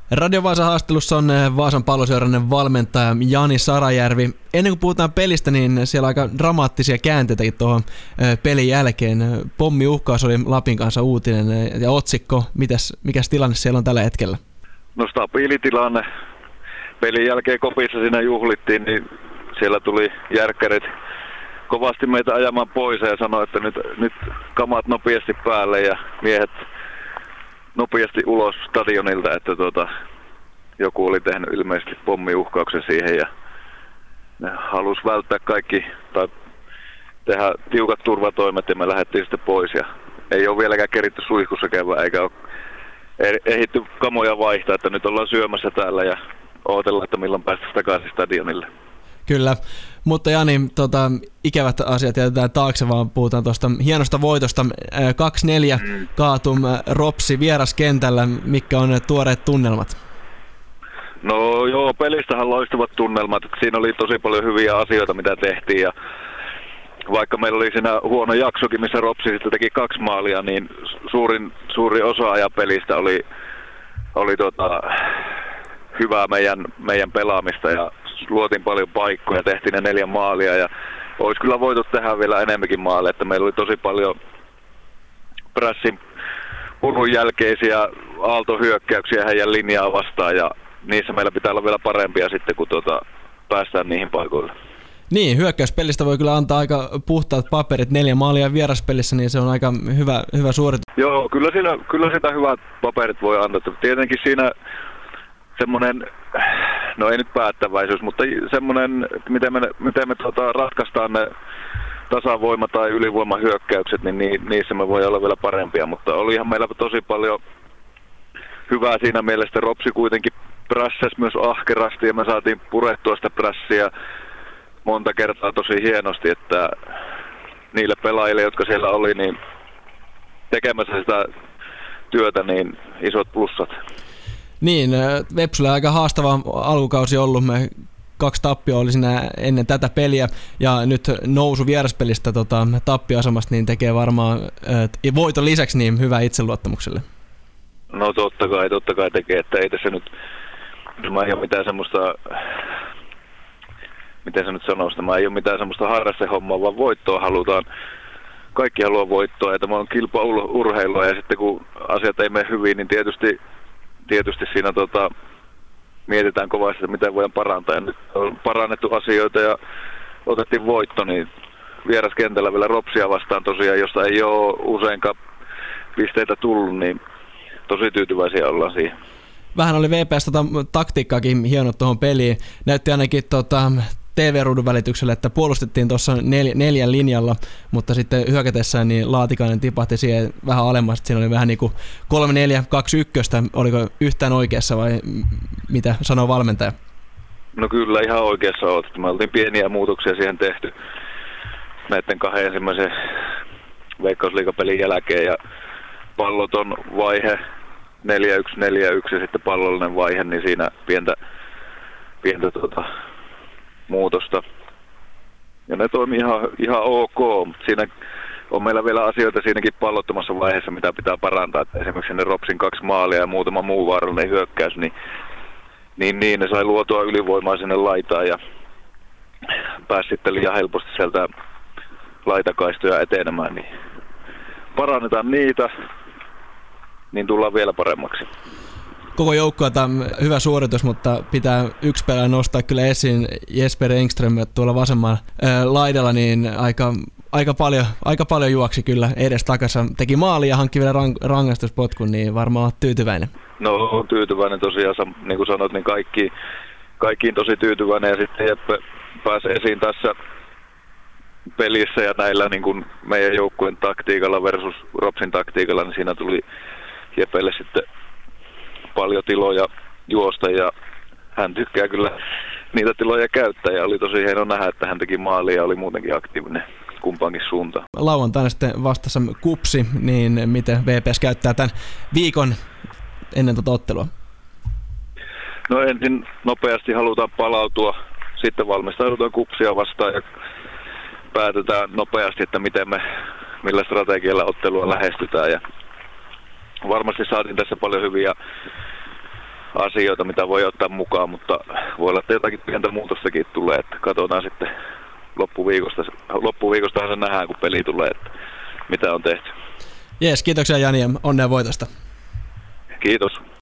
Radio Vaasan haastattelussa on Vaasan Palloseuran valmentaja Jani Sarajärvi. Ennen kuin puhutaan pelistä, niin siellä on aika dramaattisia käänteitäkin tuohon pelin jälkeen. Pommiuhkaus oli Lapin kanssa uutinen ja otsikko. Mikäs tilanne siellä on tällä hetkellä? No stabiili tilanne. Pelin jälkeen kopissa siinä juhlittiin, niin siellä tuli järkkärit kovasti meitä ajamaan pois ja sanoi, että nyt kamat nopeasti päälle ja miehet nopeasti ulos stadionilta, että joku oli tehnyt ilmeisesti pommiuhkauksen siihen ja ne halusi välttää kaikki tai tehdä tiukat turvatoimet ja me lähdettiin sitten pois ja ei ole vieläkään keritty suihkussa käydä eikä ole ehditty kamoja vaihtaa, että nyt ollaan syömässä täällä ja odotellaan, että milloin päästään takaisin stadionille. Kyllä, mutta Jani, ikävät asiat jätetään taakse, vaan puhutaan tuosta hienosta voitosta. 2-4 kaatum Ropsi vieraskentällä. Mitkä on ne tuoreet tunnelmat? No joo, pelistähän loistavat tunnelmat. Siinä oli tosi paljon hyviä asioita, mitä tehtiin. Ja vaikka meillä oli siinä huono jaksokin, missä Ropsi sitten teki 2 maalia, niin suuri osa ajapelistä oli hyvää meidän pelaamista ja luotiin paljon paikkoja, tehtiin ne 4 maalia ja olisi kyllä voitu tehdä vielä enemmänkin maaleja, että meillä oli tosi paljon prässin purun jälkeisiä aaltohyökkäyksiä heidän linjaa vastaan ja niissä meillä pitää olla vielä parempia sitten, kun päästään niihin paikoille. Niin, hyökkäyspelistä voi kyllä antaa aika puhtaat paperit, 4 maalia vieraspelissä, niin se on aika hyvä suoritus. Joo, kyllä sitä hyvät paperit voi antaa. Tietenkin siinä semmoinen, no ei nyt päättäväisyys, mutta semmoinen, miten me ratkaistaan ne tasavoima- tai ylivoimahyökkäykset, niin niissä me voi olla vielä parempia, mutta olihan meillä tosi paljon hyvää siinä mielessä. Ropsi kuitenkin prässäsi myös ahkerasti ja me saatiin purettua sitä prässiä monta kertaa tosi hienosti, että niille pelaajille, jotka siellä oli, niin tekemässä sitä työtä, niin isot plussat. Niin, Vepsulla aika haastava alkukausi ollut. 2 tappioa oli siinä ennen tätä peliä ja nyt nousu vieraspelistä tappioasemasta niin tekee varmaan voiton lisäksi niin hyvää itseluottamukselle. No totta kai tekee, että ei tässä nyt, mä ei ole mitään semmoista, miten se nyt sanoo sitä, mä ei ole mitään semmoista harrastehommaa, vaan voittoa halutaan. Kaikki haluaa voittoa ja tämä on kilpaurheilua ja sitten kun asiat ei mene hyvin, niin tietysti siinä mietitään kovasti, että miten voidaan parantaa. Ja nyt on parannettu asioita ja otettiin voitto, niin vieraskentällä vielä Ropsia vastaan tosiaan, josta ei ole useinkaan pisteitä tullut, niin tosi tyytyväisiä ollaan siihen. Vähän oli VPS taktiikkaakin hieno tuohon peliin. Näytti ainakin TV-ruudun välityksellä, että puolustettiin tuossa 4 linjalla, mutta sitten hyökätessään niin Laatikainen tipahti siihen vähän alemmas. Siinä oli vähän niin kuin 3-4-2-1. Oliko yhtään oikeassa vai mitä sanoo valmentaja? No kyllä ihan oikeassa olet. Me oltiin pieniä muutoksia siihen tehty näiden 2 ensimmäisen Veikkausliigapelin jälkeen ja palloton vaihe 4-1 ja sitten pallollinen vaihe, niin siinä pientä muutosta. Ja ne toimii ihan ok, mutta siinä on meillä vielä asioita siinäkin pallottomassa vaiheessa, mitä pitää parantaa. Että esimerkiksi ne Ropsin 2 maalia ja muutama muu vaarallinen hyökkäys, niin ne sai luotua ylivoimaa sinne laitaan ja pääsi sitten liian helposti sieltä laitakaistoja etenemään. Niin parannetaan niitä, niin tullaan vielä paremmaksi. Koko joukkueelta hyvä suoritus, mutta pitää yksi pelaaja nostaa kyllä esiin. Jesper Engström tuolla vasemmalla laidalla, niin aika paljon juoksi kyllä edes takaisin. Teki maali ja hankki vielä rangaistuspotkun, niin varmaan olet tyytyväinen. No tyytyväinen tosiaan, niin kuin sanoit, niin kaikkiin tosi tyytyväinen ja sitten Jeppe pääsi esiin tässä pelissä ja näillä niin kuin meidän joukkueen taktiikalla versus Ropsin taktiikalla, niin siinä tuli Jeppelle sitten paljon tiloja juosta ja hän tykkää kyllä niitä tiloja käyttää ja oli tosi hieno nähdä, että hän teki maalia ja oli muutenkin aktiivinen kumpaankin suuntaan. Lauantaina sitten vastassa Kupsi, niin miten VPS käyttää tämän viikon ennen ottelua? No ensin nopeasti halutaan palautua, sitten valmistaudutaan Kupsia vastaan ja päätetään nopeasti, että millä strategialla ottelua lähestytään ja varmasti saatiin tässä paljon asioita, mitä voi ottaa mukaan, mutta voi olla, että jotakin pientä muutostakin tulee, että katsotaan sitten loppuviikostahan se nähdään, kun peli tulee, että mitä on tehty. Jees, kiitoksia Jani ja onnea voitosta. Kiitos.